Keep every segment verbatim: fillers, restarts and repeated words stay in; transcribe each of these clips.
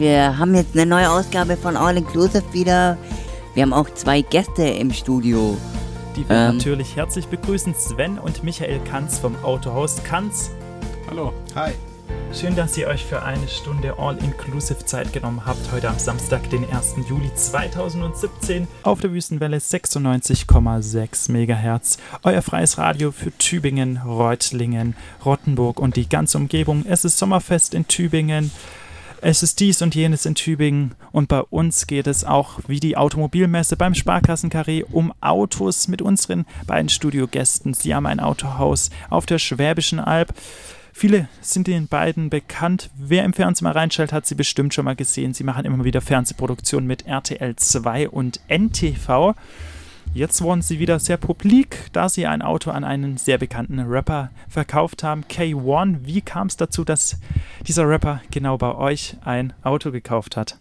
Wir haben jetzt eine neue Ausgabe von All Inclusive wieder. Wir haben auch zwei Gäste im Studio. Die wir ähm, natürlich herzlich begrüßen, Sven und Michael Kanz vom Autohaus Kanz. Hallo. Hi. Schön, dass ihr euch für eine Stunde All-Inclusive Zeit genommen habt, heute am Samstag, den ersten Juli zweitausendsiebzehn, auf der Wüstenwelle sechsundneunzig Komma sechs Megahertz. Euer freies Radio für Tübingen, Reutlingen, Rottenburg und die ganze Umgebung. Es ist Sommerfest in Tübingen. Es ist dies und jenes in Tübingen und bei uns geht es auch wie die Automobilmesse beim Sparkassenkarree um Autos mit unseren beiden Studiogästen. Sie haben ein Autohaus auf der Schwäbischen Alb. Viele sind den beiden bekannt. Wer im Fernsehen mal reinschaltet, hat sie bestimmt schon mal gesehen. Sie machen immer wieder Fernsehproduktionen mit R T L zwei und N T V. Jetzt wurden sie wieder sehr publik, da sie ein Auto an einen sehr bekannten Rapper verkauft haben, K eins. Wie kam es dazu, dass dieser Rapper genau bei euch ein Auto gekauft hat?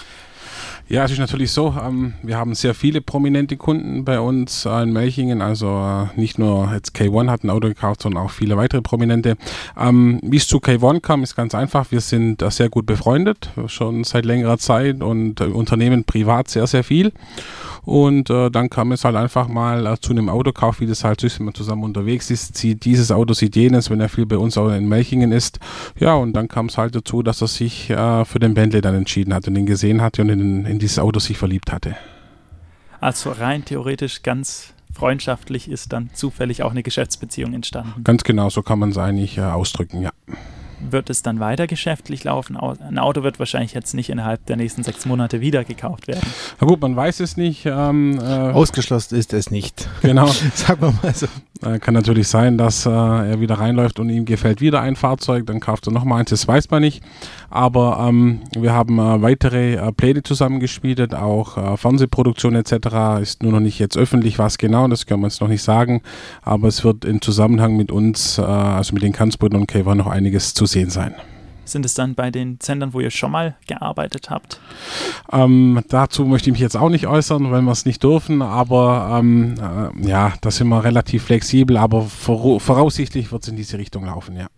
Ja, es ist natürlich so, ähm, wir haben sehr viele prominente Kunden bei uns äh, in Melchingen, also äh, nicht nur jetzt K eins hat ein Auto gekauft, sondern auch viele weitere Prominente. Ähm, wie es zu K eins kam, ist ganz einfach, wir sind äh, sehr gut befreundet, schon seit längerer Zeit und äh, unternehmen privat sehr, sehr viel. Und äh, dann kam es halt einfach mal äh, zu einem Autokauf, wie das halt ist, wenn man zusammen unterwegs ist, sieht dieses Auto, sieht jenes, wenn er viel bei uns auch in Melchingen ist. Ja, und dann kam es halt dazu, dass er sich äh, für den Bentley dann entschieden hat und ihn gesehen hatte und in, in dieses Auto sich verliebt hatte. Also rein theoretisch ganz freundschaftlich ist dann zufällig auch eine Geschäftsbeziehung entstanden. Ganz genau, so kann man es eigentlich äh, ausdrücken, ja. Wird es dann weiter geschäftlich laufen? Ein Auto wird wahrscheinlich jetzt nicht innerhalb der nächsten sechs Monate wieder gekauft werden. Na gut, man weiß es nicht. Ähm, äh, Ausgeschlossen ist es nicht. Genau. Sagen wir mal so. Äh, kann natürlich sein, dass äh, er wieder reinläuft und ihm gefällt wieder ein Fahrzeug, dann kauft er nochmal eins, das weiß man nicht. Aber ähm, wir haben äh, weitere äh, Pläne zusammengeschmiedet, auch äh, Fernsehproduktion et cetera. Ist nur noch nicht jetzt öffentlich, was genau, das können wir jetzt noch nicht sagen. Aber es wird im Zusammenhang mit uns, äh, also mit den Kanzbrüdern und K eins noch einiges zu sehen sein. Sind es dann bei den Sendern, wo ihr schon mal gearbeitet habt? Ähm, dazu möchte ich mich jetzt auch nicht äußern, weil wir es nicht dürfen, aber ähm, äh, ja, da sind wir relativ flexibel, aber vora- voraussichtlich wird es in diese Richtung laufen, ja.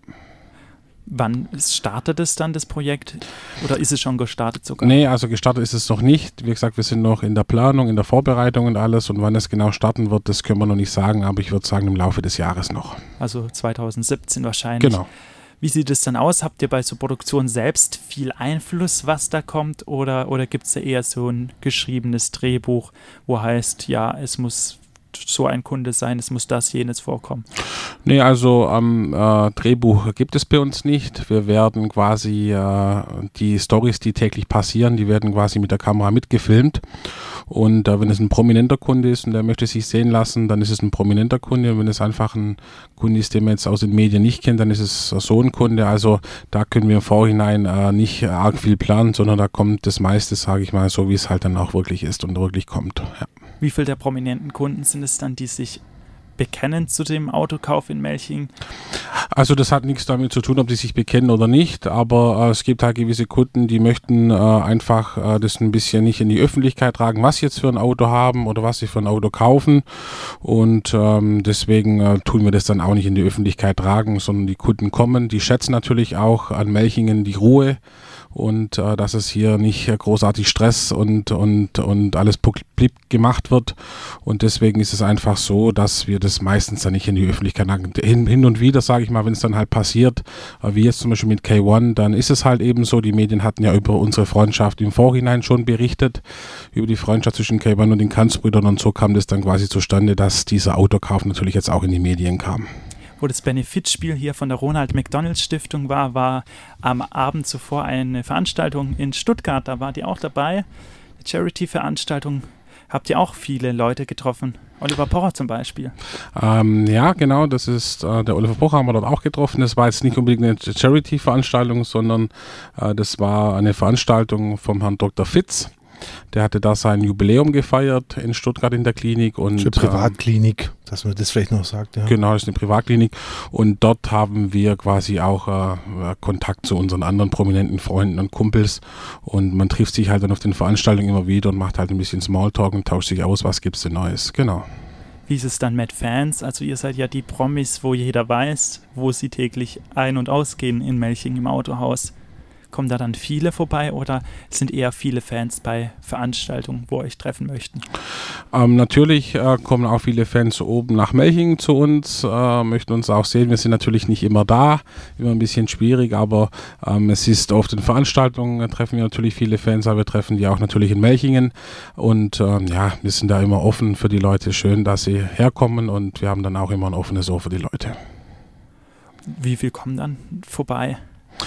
Wann startet es dann, das Projekt? Oder ist es schon gestartet sogar? Nee, also gestartet ist es noch nicht. Wie gesagt, wir sind noch in der Planung, in der Vorbereitung und alles. Und wann es genau starten wird, das können wir noch nicht sagen, aber ich würde sagen im Laufe des Jahres noch. Also zweitausendsiebzehn wahrscheinlich. Genau. Wie sieht es dann aus? Habt ihr bei so Produktion selbst viel Einfluss, was da kommt? Oder, oder gibt es da eher so ein geschriebenes Drehbuch, wo heißt, ja, es muss so ein Kunde sein, es muss das, jenes vorkommen? Nee, also am ähm, äh, Drehbuch gibt es bei uns nicht. Wir werden quasi äh, die Storys, die täglich passieren, die werden quasi mit der Kamera mitgefilmt. Und äh, wenn es ein prominenter Kunde ist und der möchte sich sehen lassen, dann ist es ein prominenter Kunde. Und wenn es einfach ein Kunde ist, den man jetzt aus den Medien nicht kennt, dann ist es so ein Kunde. Also da können wir im Vorhinein äh, nicht arg viel planen, sondern da kommt das meiste, sage ich mal, so wie es halt dann auch wirklich ist und wirklich kommt. Ja. Wie viele der prominenten Kunden sind es dann, die sich bekennen zu dem Autokauf in Melchingen? Also das hat nichts damit zu tun, ob die sich bekennen oder nicht, aber äh, es gibt halt gewisse Kunden, die möchten äh, einfach äh, das ein bisschen nicht in die Öffentlichkeit tragen, was sie jetzt für ein Auto haben oder was sie für ein Auto kaufen, und ähm, deswegen äh, tun wir das dann auch nicht in die Öffentlichkeit tragen, sondern die Kunden kommen, die schätzen natürlich auch an Melchingen die Ruhe und äh, dass es hier nicht äh, großartig Stress und, und, und alles publik gemacht wird, und deswegen ist es einfach so, dass wir das meistens dann nicht in die Öffentlichkeit tragen. Hin, hin und wieder, sage ich mal, wenn es dann halt passiert, äh, wie jetzt zum Beispiel mit K eins, dann ist es halt eben so, die Medien hatten ja über unsere Freundschaft im Vorhinein schon berichtet, über die Freundschaft zwischen K eins und den Kanzbrüdern, und so kam das dann quasi zustande, dass dieser Autokauf natürlich jetzt auch in die Medien kam. Wo das Benefitspiel hier von der Ronald McDonald Stiftung war, war am Abend zuvor eine Veranstaltung in Stuttgart, da war die auch dabei, eine Charity-Veranstaltung. Habt ihr auch viele Leute getroffen? Oliver Pocher zum Beispiel. Ähm, ja, genau, das ist äh, der Oliver Pocher, haben wir dort auch getroffen. Das war jetzt nicht unbedingt eine Charity-Veranstaltung, sondern äh, das war eine Veranstaltung vom Herrn Doktor Fitz. Der hatte da sein Jubiläum gefeiert in Stuttgart in der Klinik. Und, eine Privatklinik, äh, dass man das vielleicht noch sagt. Ja. Genau, das ist eine Privatklinik. Und dort haben wir quasi auch äh, Kontakt zu unseren anderen prominenten Freunden und Kumpels. Und man trifft sich halt dann auf den Veranstaltungen immer wieder und macht halt ein bisschen Smalltalk und tauscht sich aus, was gibt's denn Neues. Genau. Wie ist es dann mit Fans? Also ihr seid ja die Promis, wo jeder weiß, wo sie täglich ein- und ausgehen in Melchingen im Autohaus. Kommen da dann viele vorbei oder sind eher viele Fans bei Veranstaltungen, wo euch treffen möchten? Ähm, natürlich äh, kommen auch viele Fans oben nach Melchingen zu uns, äh, möchten uns auch sehen. Wir sind natürlich nicht immer da, immer ein bisschen schwierig, aber ähm, es ist auf den Veranstaltungen, da treffen wir natürlich viele Fans, aber wir treffen die auch natürlich in Melchingen und ähm, ja, wir sind da immer offen für die Leute. Schön, dass sie herkommen und wir haben dann auch immer ein offenes Ohr für die Leute. Wie viel kommen dann vorbei?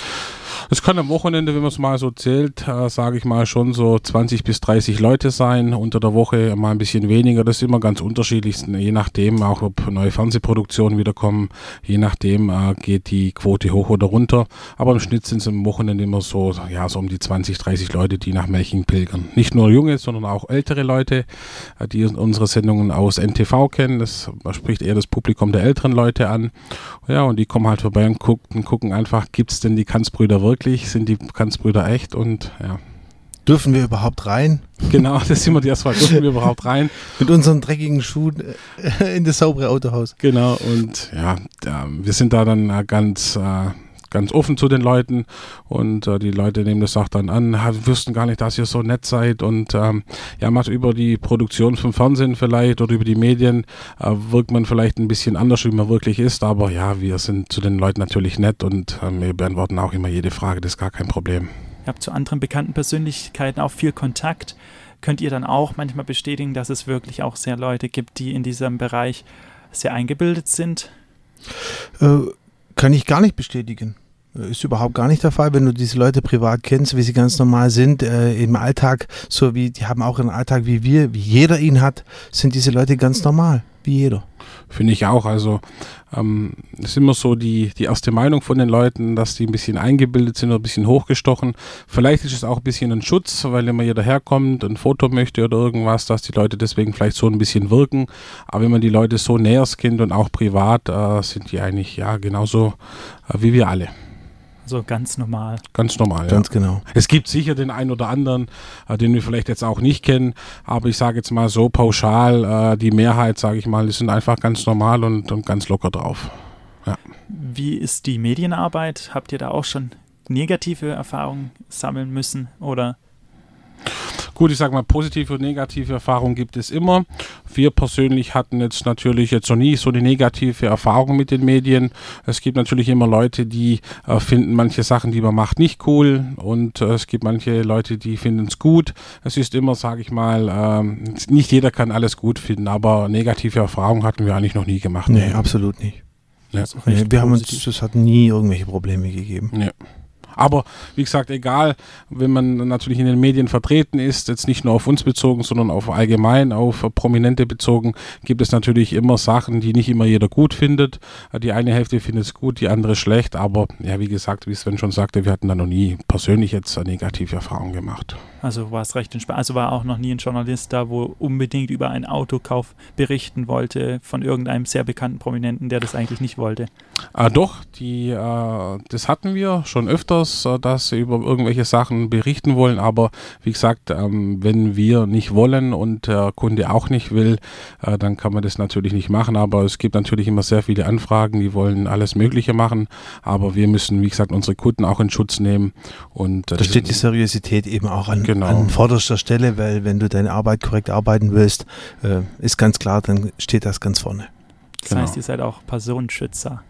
Es kann am Wochenende, wenn man es mal so zählt, äh, sage ich mal schon so zwanzig bis dreißig Leute sein. Unter der Woche mal ein bisschen weniger. Das ist immer ganz unterschiedlich, je nachdem, auch ob neue Fernsehproduktionen wieder kommen. Je nachdem äh, geht die Quote hoch oder runter. Aber im Schnitt sind es am Wochenende immer so, ja, so um die zwanzig, dreißig Leute, die nach Melchingen pilgern. Nicht nur junge, sondern auch ältere Leute, äh, die unsere Sendungen aus N T V kennen. Das spricht eher das Publikum der älteren Leute an. Ja, und die kommen halt vorbei und gucken, gucken einfach, gibt es denn die Kanzbrüder wirklich? Sind die Kanzbrüder echt? Und ja. Dürfen wir überhaupt rein? Genau, das ist immer die erste Frage. Dürfen wir überhaupt rein? Mit unseren dreckigen Schuhen in das saubere Autohaus. Genau, und ja, da, wir sind da dann ganz, äh, ganz offen zu den Leuten und äh, die Leute nehmen das auch dann an. Wir wüssten gar nicht, dass ihr so nett seid und ähm, ja, macht über die Produktion vom Fernsehen vielleicht oder über die Medien äh, wirkt man vielleicht ein bisschen anders, wie man wirklich ist, aber ja, wir sind zu den Leuten natürlich nett und äh, wir beantworten auch immer jede Frage, das ist gar kein Problem. Ihr habt zu anderen bekannten Persönlichkeiten auch viel Kontakt. Könnt ihr dann auch manchmal bestätigen, dass es wirklich auch sehr Leute gibt, die in diesem Bereich sehr eingebildet sind? Äh, kann ich gar nicht bestätigen. Ist überhaupt gar nicht der Fall, wenn du diese Leute privat kennst, wie sie ganz normal sind, äh, im Alltag, so wie, die haben auch einen Alltag wie wir, wie jeder ihn hat, sind diese Leute ganz normal, wie jeder. Finde ich auch, also ähm, es ist immer so die, die erste Meinung von den Leuten, dass die ein bisschen eingebildet sind oder ein bisschen hochgestochen. Vielleicht ist es auch ein bisschen ein Schutz, weil immer jeder herkommt, ein Foto möchte oder irgendwas, dass die Leute deswegen vielleicht so ein bisschen wirken. Aber wenn man die Leute so näher kennt und auch privat, äh, sind die eigentlich ja genauso äh, wie wir alle. So ganz normal. Ganz normal, Ganz ja. genau. Es gibt sicher den einen oder anderen, äh, den wir vielleicht jetzt auch nicht kennen, aber ich sage jetzt mal so pauschal, äh, die Mehrheit, sage ich mal, die sind einfach ganz normal und, und ganz locker drauf. Ja. Wie ist die Medienarbeit? Habt ihr da auch schon negative Erfahrungen sammeln müssen oder? Gut, ich sage mal, positive und negative Erfahrungen gibt es immer. Wir persönlich hatten jetzt natürlich jetzt noch nie so eine negative Erfahrung mit den Medien. Es gibt natürlich immer Leute, die äh, finden manche Sachen, die man macht, nicht cool und äh, es gibt manche Leute, die finden es gut. Es ist immer, sage ich mal, ähm, nicht jeder kann alles gut finden, aber negative Erfahrungen hatten wir eigentlich noch nie gemacht. Nee, absolut nicht. Ja. Nee, wir haben uns, es hat nie irgendwelche Probleme gegeben. Ja. Aber wie gesagt, egal, wenn man natürlich in den Medien vertreten ist, jetzt nicht nur auf uns bezogen, sondern auf allgemein, auf Prominente bezogen, gibt es natürlich immer Sachen, die nicht immer jeder gut findet. Die eine Hälfte findet es gut, die andere schlecht. Aber ja, wie gesagt, wie Sven schon sagte, wir hatten da noch nie persönlich jetzt eine negative Erfahrung gemacht. Also war es recht entspannt. Also war auch noch nie ein Journalist da, wo unbedingt über einen Autokauf berichten wollte von irgendeinem sehr bekannten Prominenten, der das eigentlich nicht wollte. Äh, doch, die, äh, das hatten wir schon öfters, äh, dass sie über irgendwelche Sachen berichten wollen, aber wie gesagt, ähm, wenn wir nicht wollen und der Kunde auch nicht will, äh, dann kann man das natürlich nicht machen, aber es gibt natürlich immer sehr viele Anfragen, die wollen alles Mögliche machen, aber wir müssen, wie gesagt, unsere Kunden auch in Schutz nehmen. Und, äh, da steht die Seriosität eben auch an, genau. an vorderster Stelle, weil wenn du deine Arbeit korrekt arbeiten willst, äh, ist ganz klar, dann steht das ganz vorne. Das Genau. heißt, ihr seid auch Personenschützer.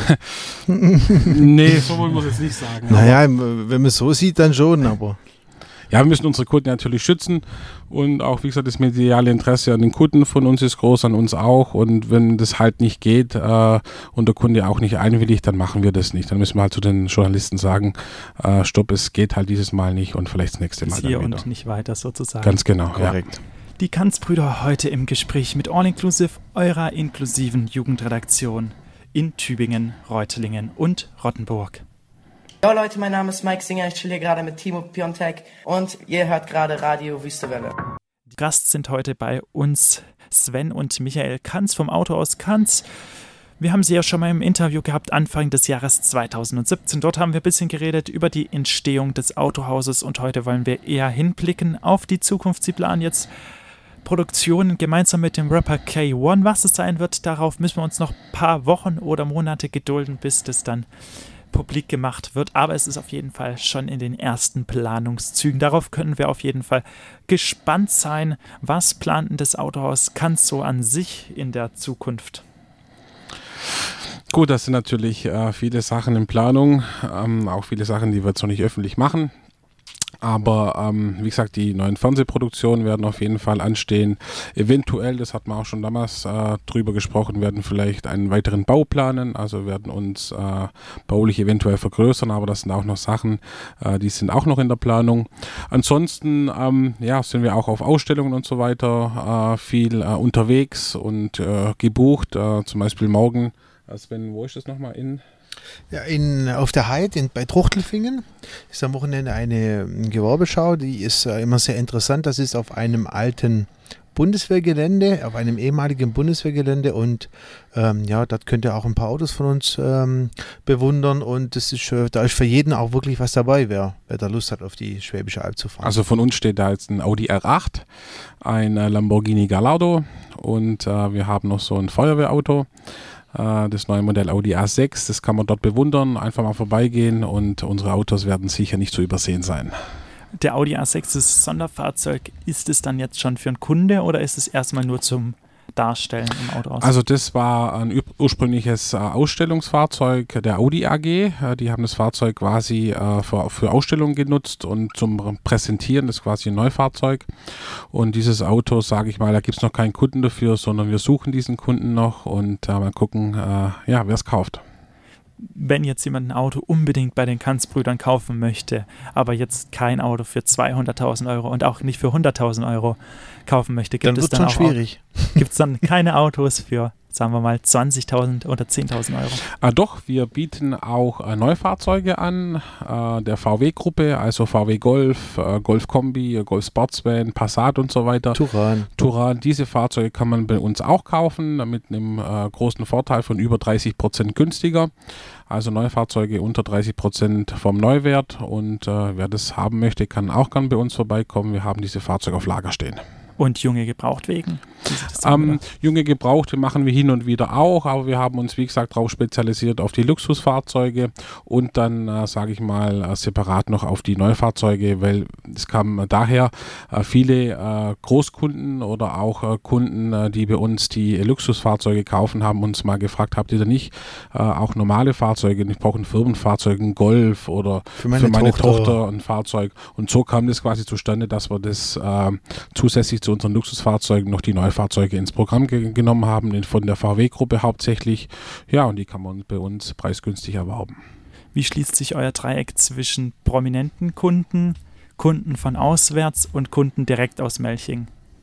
Nee, so wollen wir es jetzt nicht sagen. Naja, wenn man es so sieht, dann schon, aber... Ja, wir müssen unsere Kunden natürlich schützen und auch, wie gesagt, das mediale Interesse an den Kunden von uns ist groß, an uns auch und wenn das halt nicht geht äh, und der Kunde auch nicht einwilligt, dann machen wir das nicht. Dann müssen wir halt zu den Journalisten sagen, äh, stopp, es geht halt dieses Mal nicht und vielleicht das nächste Mal Bis dann hier wieder. und nicht weiter sozusagen. Ganz genau, Korrekt. ja. Die Kanzbrüder heute im Gespräch mit All Inclusive, eurer inklusiven Jugendredaktion in Tübingen, Reutlingen und Rottenburg. Jo Leute, mein Name ist Mike Singer, ich chill hier gerade mit Timo Piontek und ihr hört gerade Radio Wüstewelle. Gast sind heute bei uns Sven und Michael Kanz vom Autohaus Kanz. Wir haben sie ja schon mal im Interview gehabt, Anfang des Jahres zweitausendsiebzehn. Dort haben wir ein bisschen geredet über die Entstehung des Autohauses und heute wollen wir eher hinblicken auf die Zukunft. Sie planen jetzt Produktionen gemeinsam mit dem Rapper K eins. Was es sein wird, darauf müssen wir uns noch ein paar Wochen oder Monate gedulden, bis das dann publik gemacht wird, aber es ist auf jeden Fall schon in den ersten Planungszügen. Darauf können wir auf jeden Fall gespannt sein. Was plant denn das Autohaus Kanz so an sich in der Zukunft? Gut, das sind natürlich äh, viele Sachen in Planung, ähm, auch viele Sachen, die wir jetzt noch nicht öffentlich machen. Aber ähm, wie gesagt, die neuen Fernsehproduktionen werden auf jeden Fall anstehen. Eventuell, das hat man auch schon damals äh, drüber gesprochen, werden vielleicht einen weiteren Bau planen. Also werden uns äh, baulich eventuell vergrößern, aber das sind auch noch Sachen, äh, die sind auch noch in der Planung. Ansonsten ähm, ja, sind wir auch auf Ausstellungen und so weiter äh, viel äh, unterwegs und äh, gebucht. Äh, zum Beispiel morgen, äh Sven, wo ist das nochmal in... Ja, in, auf der Heid in, bei Truchtelfingen ist am Wochenende eine Gewerbeschau, die ist äh, immer sehr interessant. Das ist auf einem alten Bundeswehrgelände, auf einem ehemaligen Bundeswehrgelände und ähm, ja, dort könnt ihr auch ein paar Autos von uns ähm, bewundern und das ist, äh, da ist für jeden auch wirklich was dabei, wer, wer da Lust hat, auf die Schwäbische Alb zu fahren. Also von uns steht da jetzt ein Audi R acht, ein äh, Lamborghini Gallardo und äh, wir haben noch so ein Feuerwehrauto. Das neue Modell Audi A sechs, das kann man dort bewundern, einfach mal vorbeigehen und unsere Autos werden sicher nicht zu übersehen sein. Der Audi A sechs ist Sonderfahrzeug. Ist es dann jetzt schon für einen Kunde oder ist es erstmal nur zum Darstellen im Autohaus? Also das war ein ursprüngliches Ausstellungsfahrzeug der Audi A G. Die haben das Fahrzeug quasi für, für Ausstellungen genutzt und zum Präsentieren, das ist quasi ein Neufahrzeug. Und dieses Auto, sage ich mal, da gibt es noch keinen Kunden dafür, sondern wir suchen diesen Kunden noch und äh, mal gucken, äh, ja, wer es kauft. Wenn jetzt jemand ein Auto unbedingt bei den Kanz-Brüdern kaufen möchte, aber jetzt kein Auto für zweihunderttausend Euro und auch nicht für hunderttausend Euro kaufen möchte, gibt dann es dann auch schwierig. Gibt es dann keine Autos für, sagen wir mal, zwanzigtausend oder zehntausend Euro? Ah, doch, wir bieten auch äh, Neufahrzeuge an, äh, der V W-Gruppe, also V W Golf, äh, Golf Kombi, Golf Sportsvan, Passat und so weiter. Touran. Touran, diese Fahrzeuge kann man bei uns auch kaufen, mit einem äh, großen Vorteil von über dreißig Prozent günstiger. Also Neufahrzeuge unter dreißig Prozent vom Neuwert und äh, wer das haben möchte, kann auch gern bei uns vorbeikommen. Wir haben diese Fahrzeuge auf Lager stehen. Und junge Gebrauchtwagen? Ähm, junge Gebrauchte machen wir hin und wieder auch, aber wir haben uns, wie gesagt, darauf spezialisiert auf die Luxusfahrzeuge und dann, äh, sage ich mal, äh, separat noch auf die Neufahrzeuge, weil es kam daher äh, viele äh, Großkunden oder auch äh, Kunden, äh, die bei uns die Luxusfahrzeuge kaufen, haben uns mal gefragt, habt ihr da nicht äh, auch normale Fahrzeuge? Ich brauche ein Firmenfahrzeug, einen Golf oder für meine, für meine Tochter. Tochter ein Fahrzeug. Und so kam das quasi zustande, dass wir das äh, zusätzlich zu unseren Luxusfahrzeugen noch die Neufahrzeuge ins Programm ge- genommen haben, von der V W-Gruppe hauptsächlich. Ja, und die kann man bei uns preisgünstig erwerben. Wie schließt sich euer Dreieck zwischen prominenten Kunden, Kunden von auswärts und Kunden direkt aus Melching?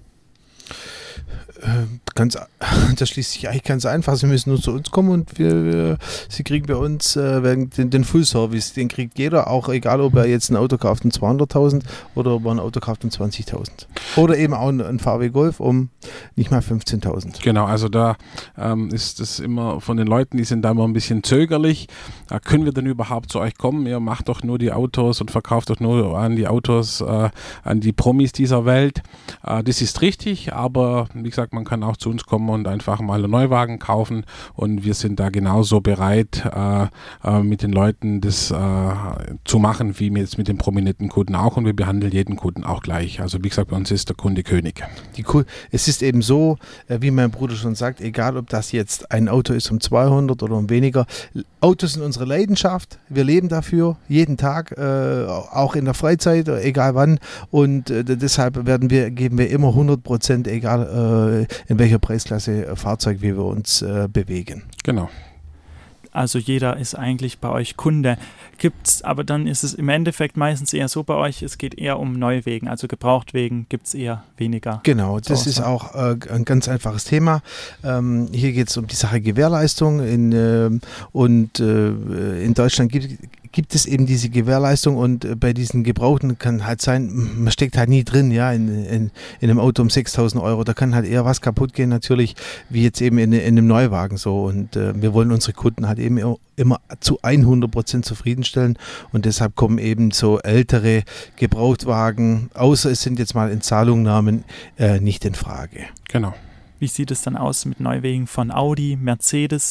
Ganz, das schließt sich eigentlich ganz einfach. Sie müssen nur zu uns kommen und wir, wir Sie kriegen bei uns äh, den, den Full-Service. Den kriegt jeder, auch egal, ob er jetzt ein Auto kauft um zweihunderttausend oder ob er ein Auto kauft um zwanzigtausend. Oder eben auch ein, ein V W Golf um nicht mal fünfzehntausend. Genau, also da ähm, ist es immer von den Leuten, die sind da immer ein bisschen zögerlich. Äh, können wir denn überhaupt zu euch kommen? Ihr macht doch nur die Autos und verkauft doch nur an die Autos, äh, an die Promis dieser Welt. Äh, das ist richtig, aber wie gesagt, man kann auch zu uns kommen und einfach mal einen Neuwagen kaufen und wir sind da genauso bereit, äh, äh, mit den Leuten das äh, zu machen, wie jetzt mit den prominenten Kunden auch und wir behandeln jeden Kunden auch gleich. Also wie gesagt, bei uns ist der Kunde König. Die Ku- es ist eben so, äh, wie mein Bruder schon sagt, egal ob das jetzt ein Auto ist um zweihundert oder um weniger, Autos sind unsere Leidenschaft, wir leben dafür, jeden Tag, äh, auch in der Freizeit, egal wann und äh, deshalb werden wir, geben wir immer hundert Prozent, egal äh, in welcher Preisklasse äh, Fahrzeug wie wir uns äh, bewegen. Genau. Also jeder ist eigentlich bei euch Kunde. Gibt's, aber dann ist es im Endeffekt meistens eher so bei euch, es geht eher um Neuwegen, also Gebrauchtwegen gibt es eher weniger. Genau, das so, ist auch äh, ein ganz einfaches Thema. Ähm, hier geht es um die Sache Gewährleistung in, äh, und äh, in Deutschland gibt gibt es eben diese Gewährleistung und äh, bei diesen Gebrauchten kann halt sein, man steckt halt nie drin, ja, in, in, in einem Auto um sechstausend Euro, da kann halt eher was kaputt gehen natürlich, wie jetzt eben in, in einem Neuwagen so und äh, wir wollen unsere Kunden halt eben immer zu hundert Prozent zufriedenstellen und deshalb kommen eben so ältere Gebrauchtwagen, außer es sind jetzt mal Entzahlungnahmen, äh, nicht in Frage. Genau. Wie sieht es dann aus mit Neuwegen von Audi, Mercedes?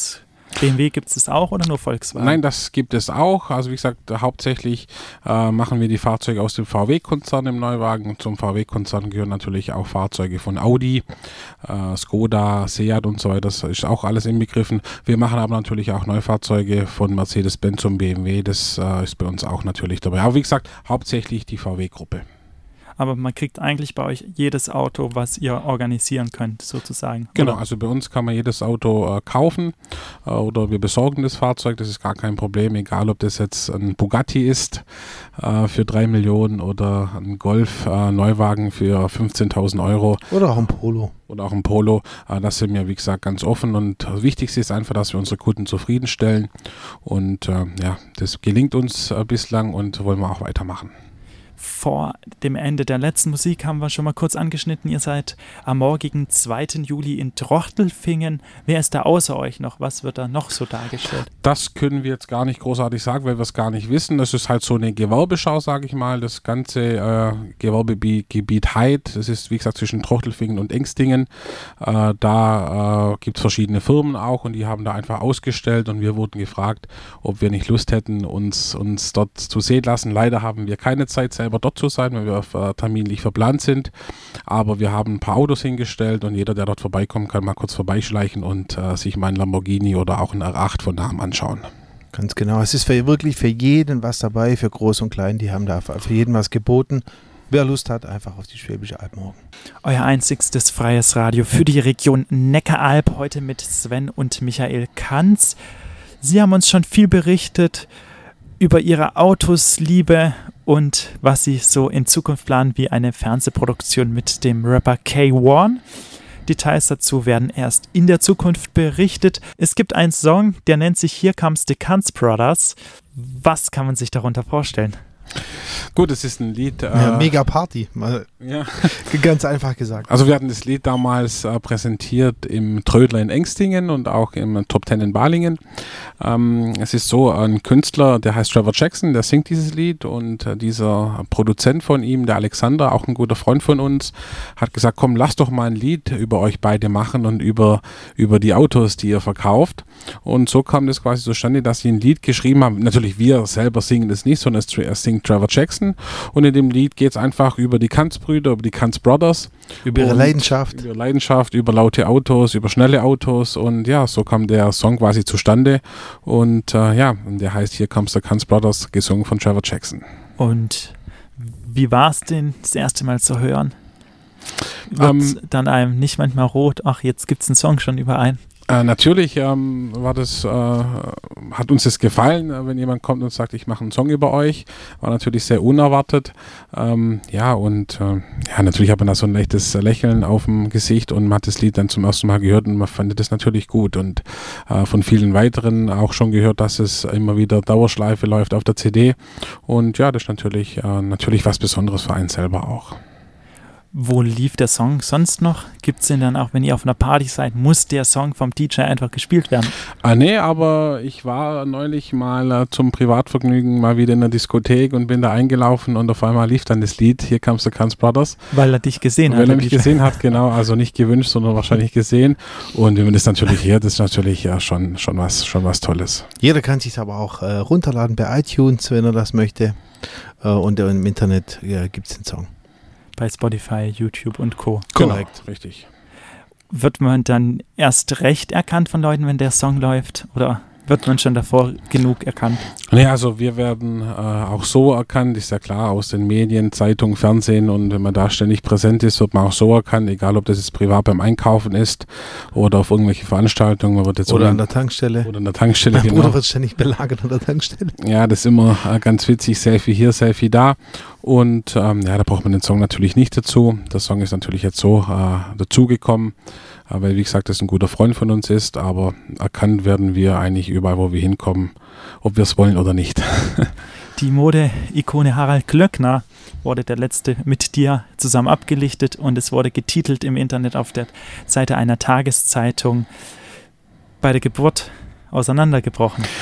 B M W gibt es das auch oder nur Volkswagen? Nein, das gibt es auch. Also wie gesagt, hauptsächlich äh, machen wir die Fahrzeuge aus dem V W-Konzern im Neuwagen. Zum V W-Konzern gehören natürlich auch Fahrzeuge von Audi, äh, Skoda, Seat und so weiter. Das ist auch alles inbegriffen. Wir machen aber natürlich auch Neufahrzeuge von Mercedes-Benz und B M W. Das äh, ist bei uns auch natürlich dabei. Aber wie gesagt, hauptsächlich die V W-Gruppe. Aber man kriegt eigentlich bei euch jedes Auto, was ihr organisieren könnt, sozusagen. Genau, oder? Also bei uns kann man jedes Auto äh, kaufen äh, oder wir besorgen das Fahrzeug, das ist gar kein Problem, egal ob das jetzt ein Bugatti ist äh, für drei Millionen oder ein Golf äh, Neuwagen für fünfzehntausend Euro. Oder auch ein Polo. Oder auch ein Polo, äh, das sind wir wie gesagt ganz offen und das Wichtigste ist einfach, dass wir unsere Kunden zufriedenstellen und äh, ja, das gelingt uns äh, bislang und wollen wir auch weitermachen. Vor dem Ende der letzten Musik haben wir schon mal kurz angeschnitten. Ihr seid am morgigen zweiten Juli in Trochtelfingen. Wer ist da außer euch noch? Was wird da noch so dargestellt? Das können wir jetzt gar nicht großartig sagen, weil wir es gar nicht wissen. Das ist halt so eine Gewerbeschau, sage ich mal. Das ganze äh, Gewerbegebiet Heid, das ist wie gesagt zwischen Trochtelfingen und Engstingen. Äh, da äh, gibt es verschiedene Firmen auch und die haben da einfach ausgestellt und wir wurden gefragt, ob wir nicht Lust hätten, uns, uns dort zu sehen lassen. Leider haben wir keine Zeit selber dort zu sein, weil wir äh, terminlich verplant sind. Aber wir haben ein paar Autos hingestellt und jeder, der dort vorbeikommt, kann mal kurz vorbeischleichen und äh, sich meinen Lamborghini oder auch einen R acht von nahem anschauen. Ganz genau. Es ist für, wirklich für jeden was dabei, für Groß und Klein. Die haben da für jeden was geboten. Wer Lust hat, einfach auf die Schwäbische Alb morgen. Euer einzigstes freies Radio für die Region Neckaralb, heute mit Sven und Michael Kanz. Sie haben uns schon viel berichtet über ihre Autosliebe und was sie so in Zukunft planen, wie eine Fernsehproduktion mit dem Rapper K eins. Details dazu werden erst in der Zukunft berichtet. Es gibt einen Song, der nennt sich Here Comes the Kanz Brothers. Was kann man sich darunter vorstellen? Gut, es ist ein Lied. Äh, ja, mega Party, mal ja. ganz einfach gesagt. Also wir hatten das Lied damals äh, präsentiert im Trödler in Engstingen und auch im Top Ten in Balingen. Ähm, es ist so, ein Künstler, der heißt Trevor Jackson, der singt dieses Lied und äh, dieser Produzent von ihm, der Alexander, auch ein guter Freund von uns, hat gesagt, komm, lass doch mal ein Lied über euch beide machen und über, über die Autos, die ihr verkauft. Und so kam das quasi zustande, dass sie ein Lied geschrieben haben. Natürlich, wir selber singen es nicht, sondern es singt Trevor Jackson. Und in dem Lied geht es einfach über die Kanz-Brüder, über die Kanz-Brothers. Über ihre Leidenschaft. Über Leidenschaft, über laute Autos, über schnelle Autos. Und ja, so kam der Song quasi zustande. Und äh, ja, der heißt Here Comes the Kanz Brothers, gesungen von Trevor Jackson. Und wie war es denn, das erste Mal zu hören? Wird Ähm, dann einem nicht manchmal rot, ach, jetzt gibt es einen Song schon über einen? Äh, natürlich ähm, war das, äh, hat uns das gefallen, äh, wenn jemand kommt und sagt, ich mache einen Song über euch. War natürlich sehr unerwartet. Ähm, ja, und äh, ja, natürlich hat man da so ein leichtes Lächeln auf dem Gesicht und man hat das Lied dann zum ersten Mal gehört und man fand das natürlich gut. Und äh, von vielen weiteren auch schon gehört, dass es immer wieder Dauerschleife läuft auf der C D. Und ja, das ist natürlich, äh, natürlich was Besonderes für einen selber auch. Wo lief der Song sonst noch? Gibt es den dann auch, wenn ihr auf einer Party seid, muss der Song vom D J einfach gespielt werden? Ah, nee, aber ich war neulich mal äh, zum Privatvergnügen mal wieder in der Diskothek und bin da eingelaufen und auf einmal lief dann das Lied Here Comes the Kanz Brothers. Weil er dich gesehen hat. Weil er mich gesehen hat, genau. Also nicht gewünscht, sondern wahrscheinlich gesehen. Und wenn man das natürlich hört, das ist natürlich ja schon, schon, was, schon was Tolles. Jeder kann sich aber auch äh, runterladen bei iTunes, wenn er das möchte. Äh, und äh, im Internet äh, gibt es den Song. Bei Spotify, YouTube und Co. Korrekt, genau, richtig. Wird man dann erst recht erkannt von Leuten, wenn der Song läuft? Oder wird man schon davor genug erkannt? Nee, also wir werden äh, auch so erkannt, ist ja klar, aus den Medien, Zeitung, Fernsehen, und wenn man da ständig präsent ist, wird man auch so erkannt, egal ob das jetzt privat beim Einkaufen ist oder auf irgendwelche Veranstaltungen. Man wird jetzt oder an der Tankstelle. Oder an der Tankstelle, mein genau. Bruder wird ständig belagert an der Tankstelle. Ja, das ist immer äh, ganz witzig, Selfie hier, Selfie da. Und ähm, ja, da braucht man den Song natürlich nicht dazu. Der Song ist natürlich jetzt so äh, dazugekommen, äh, weil wie gesagt, das ein guter Freund von uns ist, aber erkannt werden wir eigentlich überall, wo wir hinkommen, ob wir es wollen oder nicht. Die Mode-Ikone Harald Glöckner wurde der letzte mit dir zusammen abgelichtet und es wurde getitelt im Internet auf der Seite einer Tageszeitung: bei der Geburt auseinandergebrochen.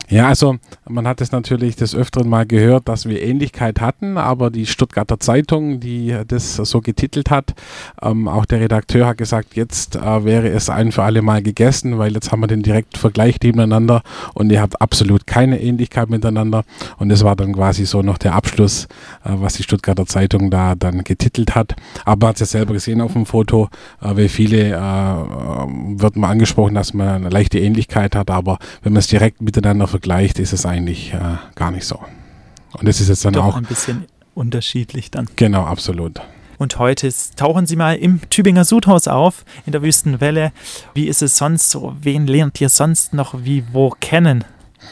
Ja, also man hat es natürlich des Öfteren mal gehört, dass wir Ähnlichkeit hatten, aber die Stuttgarter Zeitung, die das so getitelt hat, ähm, auch der Redakteur hat gesagt, jetzt äh, wäre es ein für alle Mal gegessen, weil jetzt haben wir den direkten Vergleich nebeneinander und ihr habt absolut keine Ähnlichkeit miteinander und das war dann quasi so noch der Abschluss, äh, was die Stuttgarter Zeitung da dann getitelt hat. Aber man hat es ja selber gesehen auf dem Foto, äh, weil viele äh, wird mal angesprochen, dass man eine leichte Ähnlichkeit hat, aber wenn man es direkt miteinander vergleicht, ist es eigentlich äh, gar nicht so. Und das ist jetzt dann Doch auch ein bisschen unterschiedlich dann. Genau, absolut. Und heute tauchen Sie mal im Tübinger Sudhaus auf, in der Wüstenwelle. Wie ist es sonst so? Wen lernt ihr sonst noch wie wo kennen?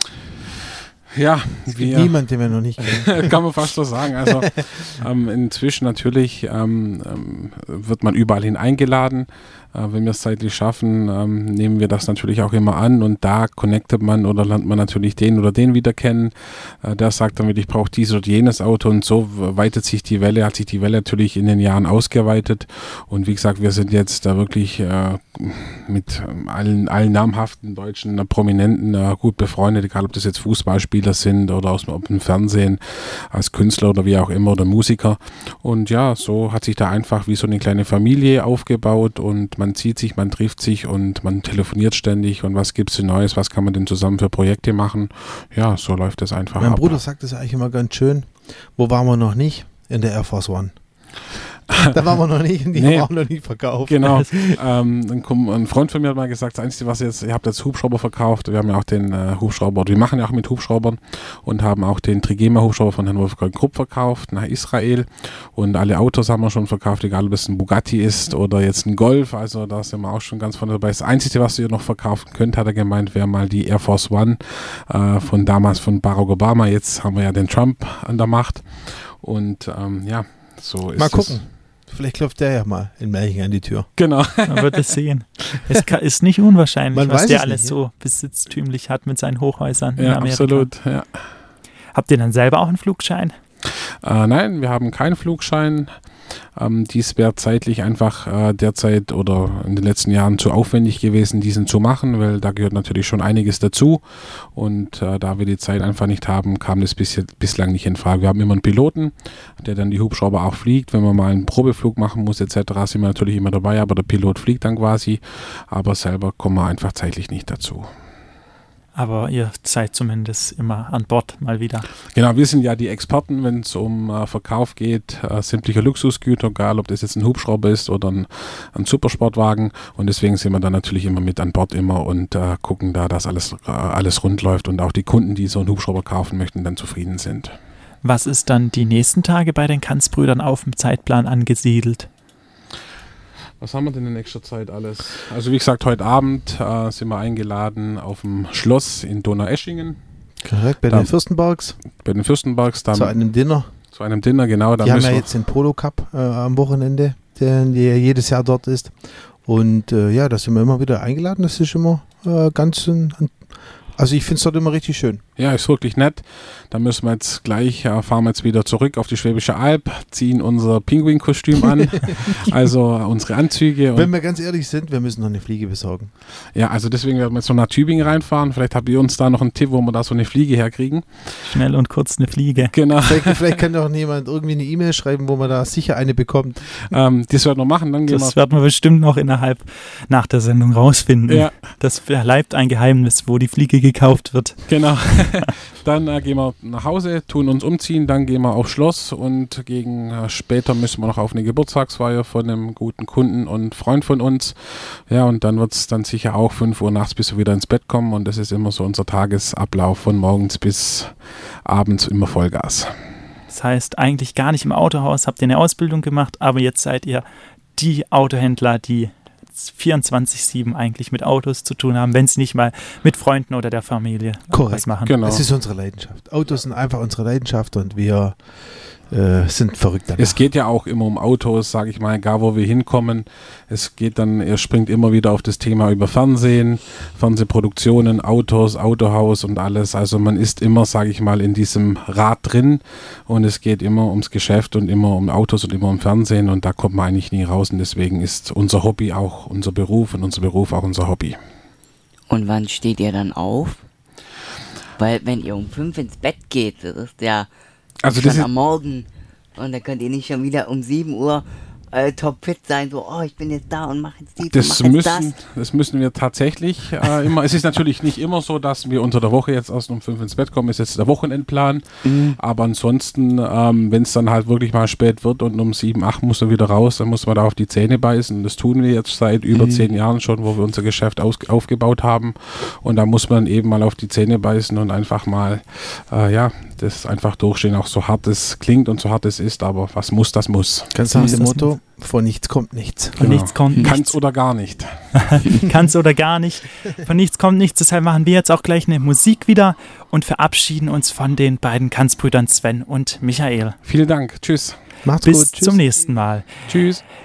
Ja, wir, niemand, den wir noch nicht kennen. Kann man fast so sagen. Also ähm, inzwischen natürlich ähm, ähm, wird man überall hin eingeladen. Äh, wenn wir es zeitlich schaffen, ähm, nehmen wir das natürlich auch immer an und da connectet man oder lernt man natürlich den oder den wieder kennen. Äh, der sagt dann wieder, ich brauche dieses oder jenes Auto und so weitet sich die Welle, hat sich die Welle natürlich in den Jahren ausgeweitet und wie gesagt, wir sind jetzt da wirklich äh, mit allen, allen namhaften deutschen äh, Prominenten äh, gut befreundet, egal ob das jetzt Fußballspieler sind oder aus dem Fernsehen, als Künstler oder wie auch immer oder Musiker und ja, so hat sich da einfach wie so eine kleine Familie aufgebaut und man sieht sich, man trifft sich und man telefoniert ständig und was gibt es denn Neues, was kann man denn zusammen für Projekte machen. Ja, so läuft das einfach Mein ab. Bruder sagt das eigentlich immer ganz schön. Wo waren wir noch nicht? In der Air Force One. Da waren wir noch nicht, die nee, haben wir noch nie verkauft. Genau. ähm, ein, ein Freund von mir hat mal gesagt, das Einzige, was jetzt, ihr habt jetzt Hubschrauber verkauft, wir haben ja auch den äh, Hubschrauber, wir machen ja auch mit Hubschraubern und haben auch den Trigema-Hubschrauber von Herrn Wolfgang Krupp verkauft nach Israel und alle Autos haben wir schon verkauft, egal ob es ein Bugatti ist oder jetzt ein Golf, also da sind wir auch schon ganz vorne dabei. Das Einzige, was ihr noch verkaufen könnt, hat er gemeint, wäre mal die Air Force One äh, von damals von Barack Obama, jetzt haben wir ja den Trump an der Macht und ähm, ja, so ist es. Mal gucken. Vielleicht klopft der ja mal in Melching an die Tür. Genau. Man wird es sehen. Es ist nicht unwahrscheinlich, Man was weiß der es alles nicht, so besitztümlich hat mit seinen Hochhäusern ja, in Amerika. Absolut, ja. Habt ihr dann selber auch einen Flugschein? Äh, nein, wir haben keinen Flugschein. Ähm, dies wäre zeitlich einfach äh, derzeit oder in den letzten Jahren zu aufwendig gewesen, diesen zu machen, weil da gehört natürlich schon einiges dazu und äh, da wir die Zeit einfach nicht haben, kam das bis, bislang nicht in Frage. Wir haben immer einen Piloten, der dann die Hubschrauber auch fliegt, wenn man mal einen Probeflug machen muss et cetera, sind wir natürlich immer dabei, aber der Pilot fliegt dann quasi, aber selber kommen wir einfach zeitlich nicht dazu. Aber ihr seid zumindest immer an Bord mal wieder. Genau, wir sind ja die Experten, wenn es um äh, Verkauf geht, äh, sämtlicher Luxusgüter, egal ob das jetzt ein Hubschrauber ist oder ein, ein Supersportwagen und deswegen sind wir dann natürlich immer mit an Bord immer und äh, gucken da, dass alles, äh, alles rund läuft und auch die Kunden, die so einen Hubschrauber kaufen möchten, dann zufrieden sind. Was ist dann die nächsten Tage bei den Kanzbrüdern auf dem Zeitplan angesiedelt? Was haben wir denn in nächster Zeit alles? Also wie gesagt, heute Abend äh, sind wir eingeladen auf dem Schloss in Donaueschingen. Korrekt, bei da, den Fürstenbergs. Bei den Fürstenbergs. Dann zu einem Dinner. Zu einem Dinner, genau. Die haben ja jetzt den Polo Cup äh, am Wochenende, der, der jedes Jahr dort ist. Und äh, ja, da sind wir immer wieder eingeladen. Das ist immer äh, ganz ein, ein Also ich finde es dort immer richtig schön. Ja, ist wirklich nett. Da müssen wir jetzt gleich, äh, fahren wir jetzt wieder zurück auf die Schwäbische Alb, ziehen unser Pinguin-Kostüm an, also unsere Anzüge. Und wenn wir ganz ehrlich sind, wir müssen noch eine Fliege besorgen. Ja, also deswegen werden wir jetzt noch nach Tübingen reinfahren. Vielleicht habt ihr uns da noch einen Tipp, wo wir da so eine Fliege herkriegen. Schnell und kurz eine Fliege. Genau. Vielleicht, vielleicht kann doch jemand irgendwie eine E-Mail schreiben, wo man da sicher eine bekommt. Ähm, das werden wir machen. Dann gehen das wir werden wir bestimmt noch innerhalb nach der Sendung rausfinden. Ja. Das bleibt ein Geheimnis, wo die Fliege gekauft wird. Genau. Dann äh, gehen wir nach Hause, tun uns umziehen, dann gehen wir aufs Schloss und gegen äh, später müssen wir noch auf eine Geburtstagsfeier von einem guten Kunden und Freund von uns. Ja, und dann wird es dann sicher auch fünf Uhr nachts, bis wir wieder ins Bett kommen und das ist immer so unser Tagesablauf von morgens bis abends immer Vollgas. Das heißt, eigentlich gar nicht im Autohaus, habt ihr eine Ausbildung gemacht, aber jetzt seid ihr die Autohändler, die vierundzwanzig sieben eigentlich mit Autos zu tun haben, wenn es nicht mal mit Freunden oder der Familie was machen. Genau. Das ist unsere Leidenschaft. Autos sind einfach unsere Leidenschaft und wir äh, sind verrückt danach. Es geht ja auch immer um Autos, sage ich mal, egal wo wir hinkommen. Es geht dann, er springt immer wieder auf das Thema über Fernsehen, Fernsehproduktionen, Autos, Autohaus und alles. Also man ist immer, sage ich mal, in diesem Rad drin und es geht immer ums Geschäft und immer um Autos und immer um Fernsehen und da kommt man eigentlich nie raus und deswegen ist unser Hobby auch unser Beruf und unser Beruf auch unser Hobby. Und wann steht ihr dann auf? Weil wenn ihr um fünf ins Bett geht, das ist ja Also schon das ist, am Morgen und dann könnt ihr nicht schon wieder um sieben Uhr äh, topfit sein, so, oh, ich bin jetzt da und mach jetzt dies Das und mach jetzt müssen, das. das müssen wir tatsächlich äh, immer. Es ist natürlich nicht immer so, dass wir unter der Woche jetzt erst um fünf ins Bett kommen, ist jetzt der Wochenendplan. Mhm. Aber ansonsten, ähm, wenn es dann halt wirklich mal spät wird und um sieben, acht muss er wieder raus, dann muss man da auf die Zähne beißen. Das tun wir jetzt seit über Mhm. zehn Jahren schon, wo wir unser Geschäft aus, aufgebaut haben. Und da muss man eben mal auf die Zähne beißen und einfach mal, äh, ja, das einfach durchstehen, auch so hart es klingt und so hart es ist. Aber was muss, das muss. Ganz nach Muss dem das Motto, von nichts kommt nichts. Von nichts kommt Kann's nichts. oder gar nicht. Kann's oder gar nicht. Von nichts kommt nichts. Deshalb machen wir jetzt auch gleich eine Musik wieder und verabschieden uns von den beiden Kanzbrüdern Sven und Michael. Vielen Dank. Tschüss. Macht's Bis gut. Tschüss. zum nächsten Mal. Tschüss.